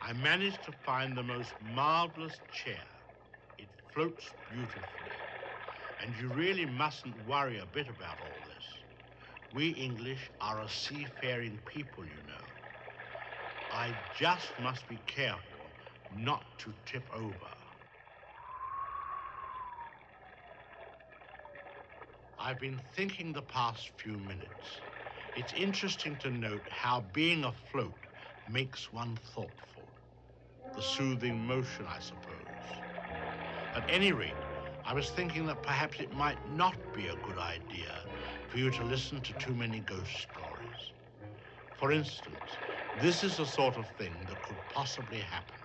I managed to find the most marvelous chair. It floats beautifully. And you really mustn't worry a bit about all this. We English are a seafaring people, you know. I just must be careful not to tip over. I've been thinking the past few minutes. It's interesting to note how being afloat makes one thoughtful. The soothing motion, I suppose. At any rate, I was thinking that perhaps it might not be a good idea for you to listen to too many ghost stories. For instance, this is the sort of thing that could possibly happen.